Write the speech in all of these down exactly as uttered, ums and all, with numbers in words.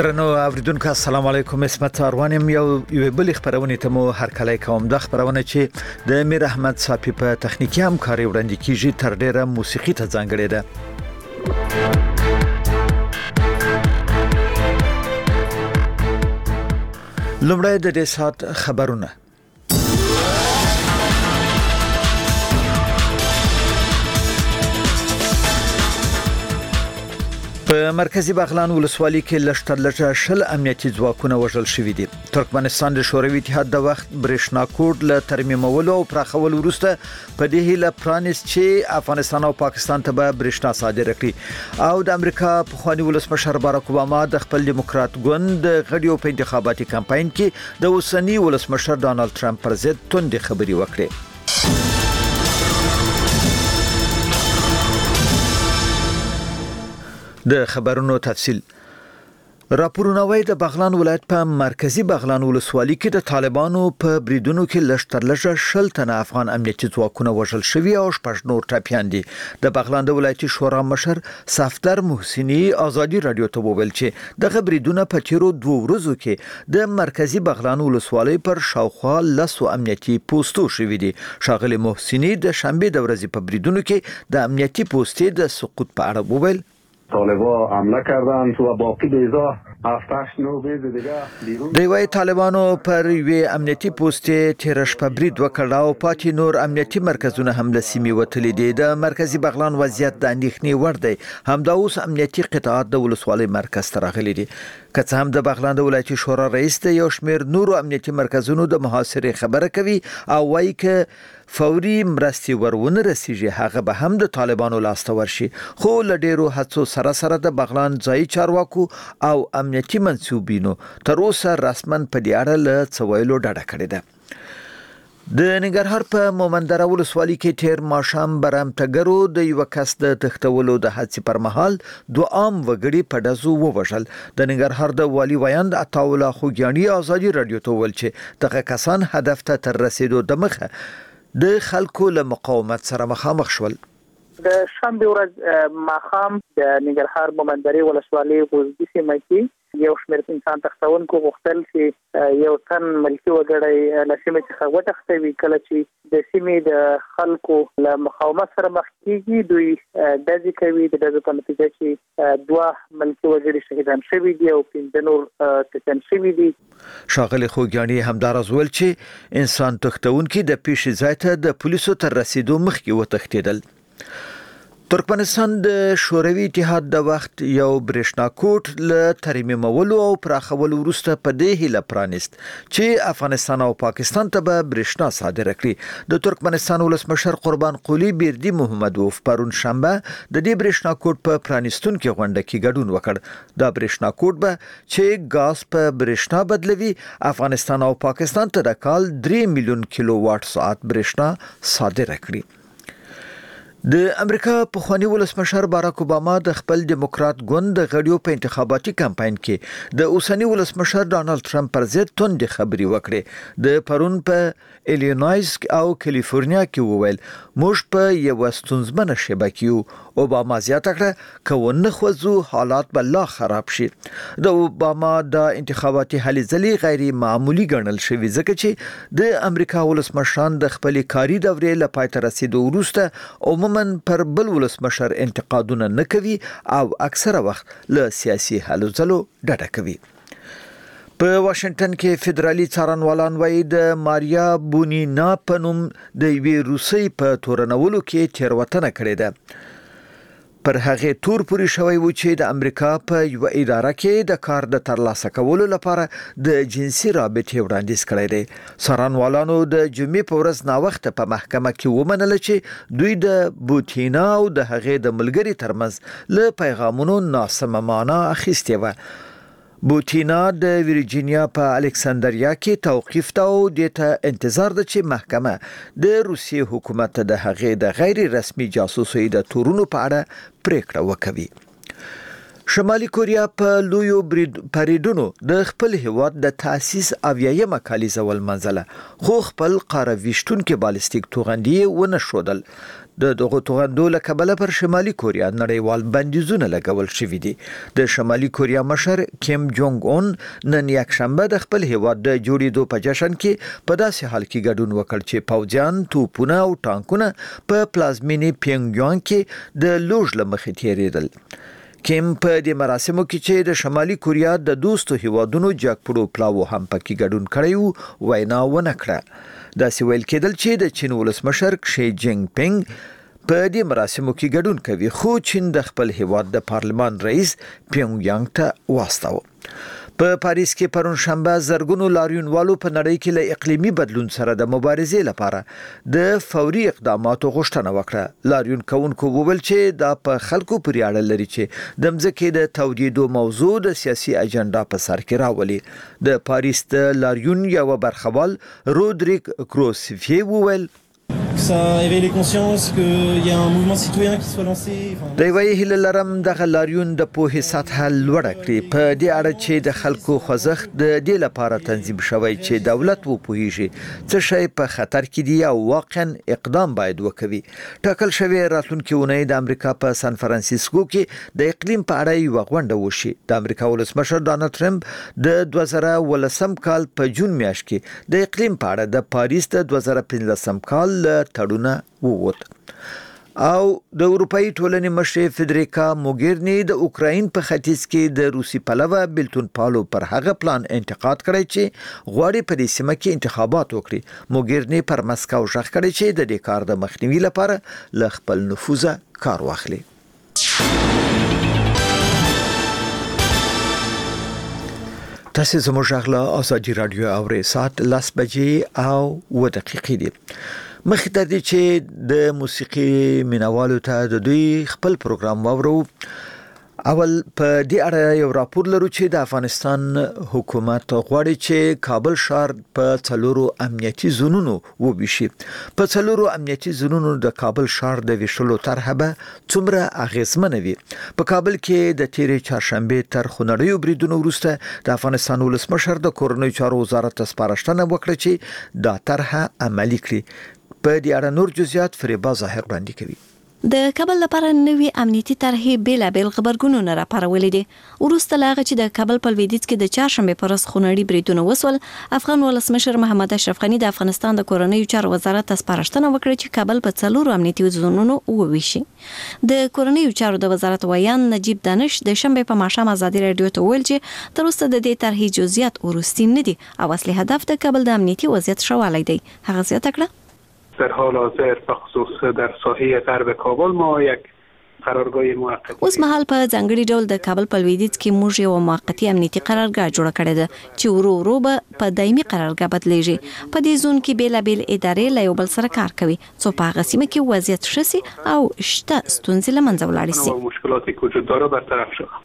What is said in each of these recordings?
درنو اوریدونکو السلام علیکم. اسمت اروانم یو یو بل خبرونه ته مو هر کله کوم د خبرونه چې د امیر احمد صافی په تخنیکی همکاري وړاندې کیږي تر ډیره موسیقي ته ځانګړې ده. لومړی د دې سات خبرونه. په مرکزی بغلان ولسوالۍ کې لشتر لټه شل امنیتي ځواکونه وژل شوي دي. ترکمنستان د شوروي اتحاد د وخت برېښنا کوډ له ترمیمولو او پراخولو وروسته په دې هیله پرانیست چې افغانستان او پاکستان ته به برېښنا صادره کړي او د امریکا پخوانی ولسمشر باراک اوباما د خپل دیموکرات ګوند غړیو په انتخاباتي کمپاین کې د اوسنی ولسمشر ډانلډ ټرمپ پر ضد توندې خبرې وکړې. د خبرونو تفصیل. راپورونه وايي د بغلان ولایت په مرکزی بغلان ولسوالۍ کې د طالبانو په بریدونو کې لشتر لږه شل تنه افغان امنیتي ځواکونه وژل شوي او شپږ نور ټپیان دي. د بغلان د ولایتي شورا مشر صفدر محسنی ازادي رادیو ته وویل چې دغه بریدونه په تیرو دوه ورځو کې د مرکزی بغلان ولسوالۍ پر شاوخوا لسو امنیتي پوسټو شوي دي. ښاغلي محسنی د شنبه د ورځې په بریدونو کې د امنیتي پوسټې د سقوط په اړه وویل. طالبان حمله کردند و باقی بیزا هفتش نو بیز دیگه بیرون دی وای طالبانو پر وی امنیتي پوسټ تیرش په برید وکړ او پاتې نور امنیتي مرکزونه هم له سیمې وتلي دي. د مرکزی بغلان وضعیت د اندېښنې وړ دی. همدا اوس امنیتي قطاعات د ولسوالۍ مرکز ته راغلي دي. که څه هم د بغلان د ولایتي شورا رئیس د یو شمېر نورو امنیتي مرکزونو د محاصرې خبره کوي او وایي چې فوري مرستې ورونه رسیږي هغه به هم د طالبانو لاسته ورشي. خو له ډیرو هڅو سره سره د بغلان ځایي چارواکو او امنیتي منسوبینو تر اوسه رسما په دې اړه له څه ویلو ډډه کړې ده. د ننګرهار په مومندره ولسوالۍ کې تیر ماښام برامتګرو د یو کس د تښتولو د هڅې پر مهال دوه عام وګړي په ډزو ووژل. د ننګرهار د والي ویاند عطاالله خوږیاڼي ازادي رادیو ته وویل چې دغه کسان هدف ته تر رسیدو دمخه د خلکو له مقاومت سره مخامخ شول. د شنبه ورځ ماښام د ننګرهار مومندرې ولسوالۍ غوزدي سیمه کې یو شمېر انسان تښتونکو غوښتل چې یو تن ملکي وګړی له سیمې څخه وتښتوي. کله چې د سیمې د خلکو له مقاومت سره مخ کېږي دوی ډزې کوي. د ډزو په نتیجه کې دوه ملکي وګړي شهیدان شوي دي او پنځه نور ټپیان شوي دي. ښاغلي خوږیاڼي همداراز وویل چې انسان تښتونکي د پیښې ځای ته د پولیسو تر رسیدو مخکې وتښتېدل. ترکمنستان د شوروي اتحاد د وخت یو برېښنا کوټ له ترمیمولو او پراخولو وروسته په دې هیله پرانیست چې افغانستان او پاکستان ته به برېښنا صادره کړي. د ترکمنستان ولسمشر قربان قولي بیردي محمدوف پرون شنبه د دې برېښنا کوټ په پرانیستونکو غونډه کې ګډون وکړ. دا برېښنا کوټ به چې ګاز په برېښنا بدلوي افغانستان او پاکستان ته د کال درې میلیون کیلو واټ ساعت برېښنا صادره کړي. د امریکا پخوانی ولسمشر باراک اوباما د خپل دیموکرات ګوند د غړیو په انتخاباتي کمپاین کې د اوسنی ولسمشر ډانلډ ټرمپ پر ضد توندې خبرې وکړې. د پرون په ایلینویز او کالیفورنیا کې وویل موږ په یو ستونزمنه شیبه کې یو. اوباما زیاته کړه که ونه خوځو حالات به لا خراب شي. د اوباما د انتخاباتي هلې ځلې غیر معمولی ګڼل شوي ځکه چې د امریکا ولسمشران د خپلې کاري دورې له پای ته رسیدو وروسته عموما پر بل ولسمشر انتقادونه نه کوي او اکثره وخت له سیاسي هلو ځلو ډډه کوي. په واشنگټن کې فدرالي څارنوالان وايي د ماریا بونینا په نوم د یوې روسۍ په تورنولو کې تېروتنه کړې ده. پر هغه تور پوری شوی و چې د امریکا په یو اداره کې د کار د ترلاسه کولو لپاره د جنسي رابطې وړاندیز کړی دی. څارنوالانو د جمعې په ورځ ناوخته په محکمه کې ومنله چې دوی د بوتینا او د هغې د ملګري ترمنځ له پیغامونو ناسمه معنا اخیستې وه. بوتینا د ویرجینیا په الکساندریا کې توقیف ته او دته انتظار ده چې محکمه د روسیې حکومت ته د هغې د غیر رسمي جاسوسۍ د تورونو په اړه پریکړه وکوي. شمالي کوریا په لویو پریډونو د خپل هیواد د تاسیس اویایمه کالیزه ولمنځله خو خپل قاره ویشتونکو بالستیک توغندي ونه شودل. د دغه توغندو له کبله پر شمالي کوریا نړیوال بندیزونه لګول شوي دي. د شمالي کوریا مشر کیم جونګ اون نن یکشنبه د خپل هیواد د جوړېدو په جشن کې په داسې حال کې ګډون وکړ چې پوځیان توپونه او ټانکونه په پلازمینې پیونګیانګ کې د لوژ له مخې تېرېدل. کیم په دې مراسمو کې چې د شمالي کوریا د دوستو هیوادونو جګپړو پلاو هم پکې ګډون کړی وو وینا ونه کړه. داسې ویل کېدل چې د چین ولسمشر شي جینګ پینګ په دې مراسمو کې ګډون کوي، خو چین د خپل هیواد د پارلمان رئیس پیونګیانګ ته واستاوه. په پاریس کې پرون شنبه زرګونو لاریونوالو په نړۍ کې له اقلیمي بدلون سره د مبارزې لپاره د فوري اقداماتو غوښتنه وکړه. لاریون کوونکو وویل چې دا په خلکو پورې اړه لري چې د مځکې د تودېدو موضوع د سیاسي اجنډا په سر کې راولي. د پاریس د لاریون یو برخوال رودریک کروسفی وویل ça éveille les consciences qu'il y a un mouvement citoyen qui soit lancé. د وی هله لرم د غلاریون د پوهې سطح لوړه کړي په دې اړه چې د خلکو خوځښت د دې لپاره تنظیم شوی چې دولت وو پوهیږي څه شی په خطر کې دی او واقعا اقدام باید وکوي. ټاکل شوی راتلونکي اونۍ د امریکا په سان فرانسیسکو کې د اقلیم په اړه یو غونډه وشي. د امریکا ولسمشر ډانلډ ټرمپ د دوه زره ولسم کال په جون میاشت کې د اقلیم په اړه د پاریس د دوه زره پنځلسم کال تړونه ووت. او د اروپאי ټولنې مشر فدریکا موګرنی د اوکراین په ختیځ کې د روسي پلوه بلتون پالو پر هغه پلان انتقاد کړی چې غواړي په دې سیمه کې انتخابات وکړي. موګرنی پر مسکو ژغ کړی چې د دې کار د مخنیوي لپاره له خپل نفوذه کار واخلي. تاسو زموږ غلا ازادي رادیو اورئ ساعت لاس بجې او و دقیقې دي. مخکې تر دې چې د موسیقي مینوالو ته د دوی خپل پروګرام واورو، اول په دې اړه یو راپور لرو چې د افغانستان حکومت غواړي چې کابل ښار په څلورو امنیتي زونونو وویشي. په څلورو امنیتي زونونو د کابل ښار د ویشلو طرحه به څومره اغیزمنه وي. په کابل کې د تیرې چهارشنبه تر خونړیو بریدونو وروسته د افغانستان ولسمشر د کورنیو چارو وزارت ته سپارښتنه وکړه چې دا طرحه عملي کړي. په دې اړه نور جزئیات فریبا ظاهر وړاندې کوي. د کابل لپاره نوې امنیتي طرحې بیلابیل خبرګونونه راپارولې دي. وروسته لا چې د کابل په لویدیځ کې د چهارشنبه پر ورځ خونړي بریدونه وسول، افغان ولسمشر محمد اشرف غنی د افغانستان د کورنیو چارو وزارت ته سپارښتنه وکړه چې کابل په څلورو امنیتي زونونو وویشي. د کورنیو چارو د وزارت ویان نجیب دانش د شنبه په ماښام ازادي رادیو ته ویل چې تر اوسه د دې طرحې جزئیات ورستي نه دي او اصلي هدف د کابل د امنیتي وضعیت ښه والی دی. هغه زیاته کړه در حال حاضر به خصوص در ساحه غرب کابل ما یک قرارگاه موقت اوس مهال په ځانګړي ډول د کابل په لویدیځ کې موږ یو موقتی امنیتي قرارګاه جوړه کړې ده چې ورو ورو به په دایمي قرارګاه بدلیږي. په دې زون کې بیلابیل ادارې له یو بل سره کار کوي څو په هغه سیمه کې وضعیت ښه سي او شته ستونزې له منځه ولاړ شي. مشکلاتی که وجود داره برطرف شود.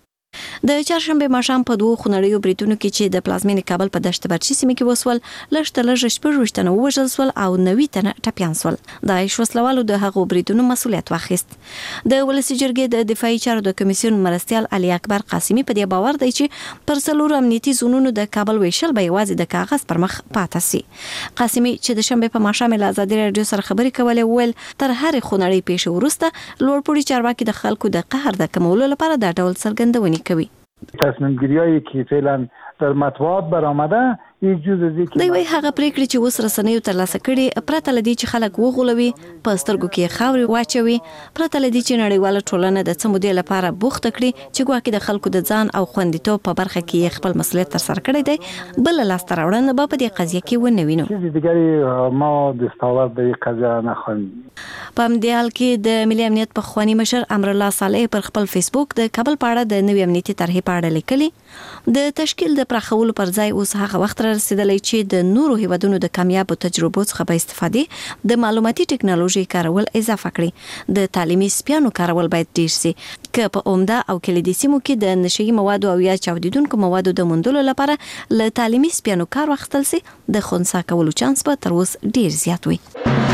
د چهارشنبه ماښام په دوه خونړیو بریدونو کې چې د پلازمینې کابل په دشت برچی سیمه کې وسول، لږ لږ شپږ وشتنه وژل سول او نوي تنه ټپيان سول. د وسلوالو د هغو بریدونو مسؤلیت واخیست. د ولسی جرګې د دفاعي چارو د کمیسیون مرستيال علي اکبر قاسمی په دې باور دی چې پر څلور امنیتي زونونو د کابل ویشل به یوازې د کاغذ پر مخ پاتې سي. قاسمی چې د شنبه په ماښام له ازادي رادیو سره خبرې کولې ویل تر هر خونړی پیښه وروسته لوړپوړي چارواکي د خلکو د قهر د کمولو لپاره د ډول څرګندونې کوي. تصمیم گیریایی که فعلا در مطبوعات برآمده یک جزء از دی وی هغه پریکړې چې اوس رسنیو ترلاسه کړي پرته لدی چې خلک وغولوي، په سترګو کې خاوري واچوي، پرته لدی چې نړیواله ټولنه د څمودې لپاره بوخت کړي چې ګواکې د خلکو د ځان او خوندیتوب په برخه کې خپل مسؤلیت تر سره کړی دی. بل لاس تر وړاندې به په دې قضیه کې ونوینو. چیز دیگری ما دستاورد به این قضیه نخواهیم. په همدې حال کې د ملي امنیت په خواني مشر امرالله صالح پر خپل فیسبوک د کابل په اړه د نوې امنیتي طرحې په اړه لیکلي. د تشکیل د پراخولو پر ځای اوس هغه وخت رسیدلی چې د نورو هیوادونو د کامیابو تجربو څخه به استفادې د معلوماتي ټکنالوژي کارول اضافه کړي. د تعلیمي سپیانو کارول باید ډیر شي که په عمده او کلیدي سیمو کې د نشئی موادو او یا چاودیدونکو موادو د موندلو لپاره له تعلیمي سپیانو کار واخیستل شي د خنثی کولو چانس به تر اوسه ډیر زیات وي.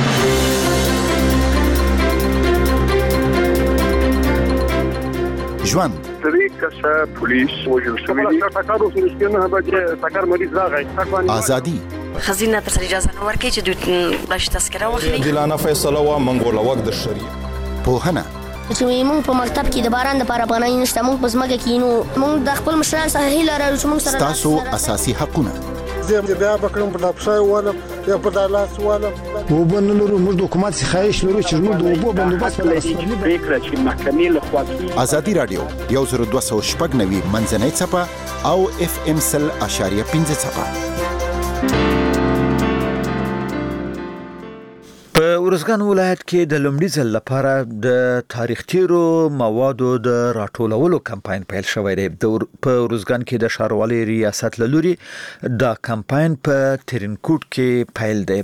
ژوند درې کسه پولیس وژل شوي دي. ټکر اوس رښتینه به چې ټکر مریض راغی. ازادي خزینه تر اجازه نه ورکړي چې دوی بلش تذکره واخلي. عادلانه فیصله و منګول وخت د شریعه پوهنه چې موږ په مکتب کې د باران لپاره پناه نشته، موږ په ځمکه کې نو موږ د خپل مشران څخه هیله لرو چې موږ سره تاسو اساسي حقونه زه بیا بکرم په دپښای واله یا په دالاس واله وبنلرو موږ د حکومت څخه خواهش لرو چې موږ د اوبو بندوبست ولرو. پریکړه چې محکمې له خوا کیږي. ازادي رادیو یو زر دوه سوه شپږ نوي منځنۍ څپه او اف ام سل اشاریه پنځه څپه. په ورزګان ولایت کې د لومړي ځل لپاره د تاریخ تیرو موادو د راټولولو کمپاین پیل شوی دی. په ورزګان کې د ښاروالۍ ریاست له لوري دا کمپاین په ترینکوټ کې پیل دی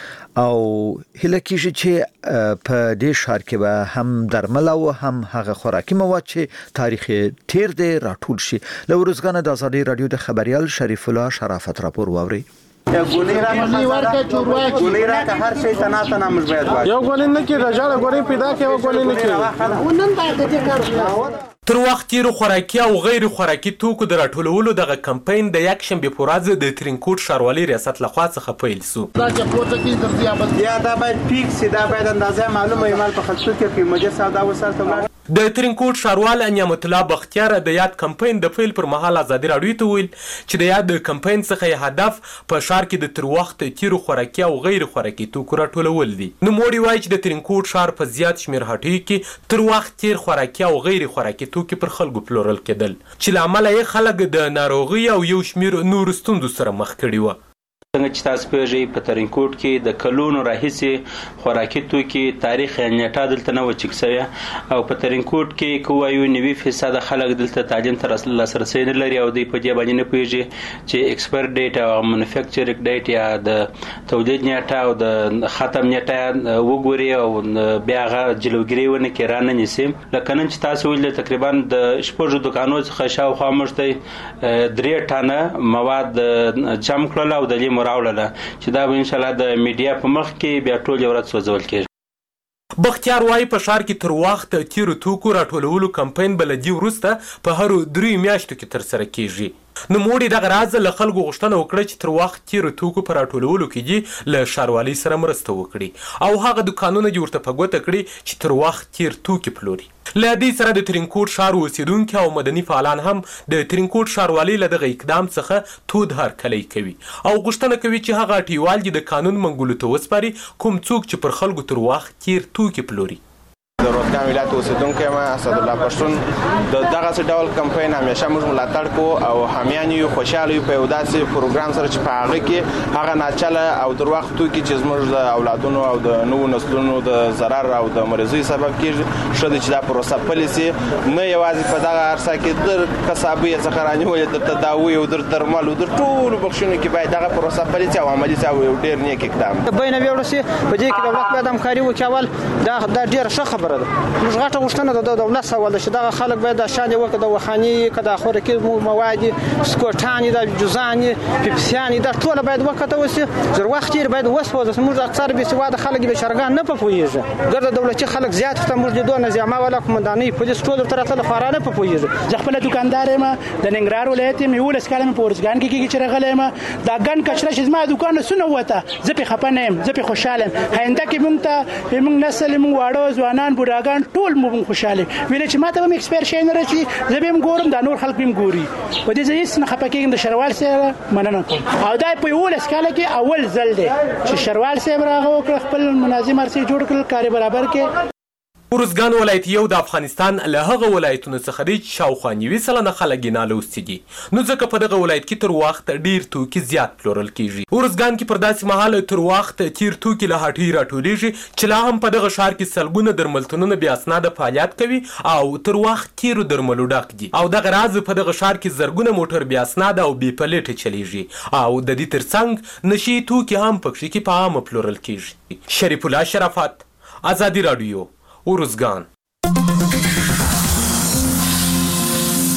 او هله کېږي چې په دې ښار کې به هم درمل او هم هغه خوراکي مواد چې تاریخ تیر دی راټول شي. له ورزګان د ازادي رادیو د خبريال شریف الله شرافت راپور واوري. ګولې راکړه چوروا ګولې راکړه هر شي تناته نامش باید وای یو ګولې نه کې راځه ګولې پیدا کې یو ګولې نه کې ونن باید دې کار. تر وخت تیر خوراکي او غیر خوراکي توکو د راټولولو دغه کمپاین د یک شنبه په ورځ د ترینکوټ ښاروالۍ ریاست لخوا څخه پیل شو. دا چې پورته کې درځي ابل یا دا باید پیک سي، دا باید اندازه معلومه ایمال په خلکو کې په مجلس ساده وسارته ولاړ. د ترینکوټ ښاروال نعمت الله بختیار د یاد کمپاین د پیل پر مهال ازادي رادیو ته ویل چې د یاد کمپاین څخه هدف په ښار کې د تر وخت تیر خوراکي او غیر خوراکي توکو راټولول دي. نو موړي وایي چې د ترینکوټ ښار په زیات شمیر هټیو کې تر وخت تیر خوراکي او غیر خوراکي توکي پر خلکو پلورل کېدل چې له امله یې خلک د ناروغي او یو شمیر نور ستونزو سره مخ کړي وو. څنګه چې تاسو پیژنئ په ترینکوټ کې د کلونو راهیسې خوراکي توکي تاریخ نیټه دلته نه و چک شوی او په ترینکوټ کې که وایو نوي فیصد خلک دلته تعلیم ته لاسرسی نه لري او دوی په دې باندې نه پوهېږي چې ایکسپایر ډیټ او مانوفیکچرینګ ډیټ یا د تولید نیټه او د ختم نیټه وګوري او بیا هغه جلوګیري ونه کړي رانه نیسي. لکه نن چې تاسو ویل تقریبا د شپږو دوکانو څخه شاوخوا موږ ته درې ټانه مواد جمع کړل او د دې راوړله چې دا به ان شاء الله د میډیا په مخ کې بیا ټول ورځ سوځول کېږي. بختیار وایي په ښار کې تر وخت تیرو توکو راټولولو کمپاین به له دې وروسته په هرو دریو میاشتو کې ترسره کېږي. نو موړي دغه راز له خلکو غوښتنه وکړه چې تر وخت تیرو توکو په راټولولو کې دي له ښاروالۍ سره مرسته وکړي او هغه دوکانونه دې ورته په ګوته کړي چې تر وخت تیر توکي پلوري. له دې سره د ترینکوټ ښار اوسیدونکي او مدني فعالان هم د ترینکوټ ښاروالۍ له دغه اقدام څخه تود هرکلی کوي او غوښتنه کوي چې هغه اټیوال دې د قانون منګولو ته وسپاري کوم څوک چې پر خلکو تر وخت تیر توکي پلوري. د روزګان ولایت اوسیدونکی یم اسد الله پښتون. د دغسې ډول کمپاین همیشه موږ ملاتړ کوو او حامیان یو خوشحاله یو په یو داسې پروګرام سره چې په هغه کې هغه ناچله او در وخت توکي چې زموږ د اولادونو او د نوو نسلونو د ضرر او د مریضۍ سبب کېږي ښه ده چې دا پروسه پلې سي. نه یوازې په دغه عرصه کې در کسابۍ څخه رانیولې در تداوي او در درملو در ټولو بخښونو کې باید دغه پروسه پلې سي او عملي سي او یو ډېر نیک اقدام د بین ویوړ سي په دې کې دولت باید همکاري وکړي. اول دا دا ډېره ښه خبره ده. موږ غاټه غوښتنه د دولت سوال ده چې دغه خلک باید د شان وکړي د وخاني کدا خوراکي مواد سکوټاني د جوزاني پیپسیاني دا ټول باید وکړه وسی زر وخت یې باید وسوځي. موږ اکثر به سواده خلک به شرګان نه پوهیږي ګرځي دولتي خلک زیات ته موږ د دوه نظام ولا کومنداني پولیس ټول تر ته خارانه په پوهیږي. ځ خپل دکاندار ما د ننګرهار ولایت می ولس کلمه په ورزګان کې کې چرغلې ما دا ګن کچره چې ما دکان سونه وته زه په خپنه يم زه په خوشاله هنده کې مونږ ته مونږ نسل مونږ واړو ځوانان بوډاګان ټول مونږ خوشاله ویل چې ماته هم ایکسپایر شي نه رچی زه به ګورم دا نور خلک هم ګوري په دې ځای سن خپکېږم د شروال سره مننه کوم او دا په ولس کله کې اول ځل دی چې شروال سره راغو خپل منظم ارسي جوړ کړل کار برابر کې. ورزګان ولایت یو د افغانستان له هغه ولایتونو څخه دی چې شاوخوا نوي سلنه خلک یې ناله اوسېږي. نو ځکه په دغه ولایت کې تر وخت ډیر توکي زیات پلورل کېږي. ورزګان کې پر داسې مهال تر وخت تیر توکي له هټۍ راټولیږي چې لا هم په دغه ښار کې سلګونه درملتونونه بې اسناده فعالیت کوي او تر وخت تیرو درملو ډک دي او دغه راز په دغه ښار کې زرګونه موټر بې اسناده او بې پلیټه چلیږي او د دې ترڅنګ نشي توکي هم پکښې کې په عامه پلورل کېږي. شریف الله شرافت، ازادي رادیو، ورزګان.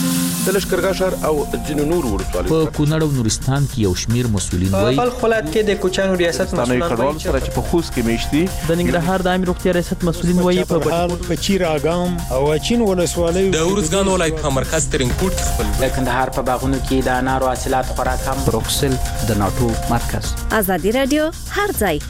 د لشکرګاه ښار او ځینو نورو ولسوالیو په کونړ او نورستان کې یو شمیر مسؤلین وایي په ولایت کې د کوچانو ریاست مسؤلین وایي چې په خوست کې میشتي د ننګرهار د عامه روغتیا ریاست مسؤلین وایي په بهار په چیر اګام او اچین ولسوالۍ د ورزګان ولایت په مرکز ترینکوټ خپل د کندهار په باغونو کې د انارو حاصلات خوراک هم بروکسل د ناټو مرکز ازادي رادیو هر ځای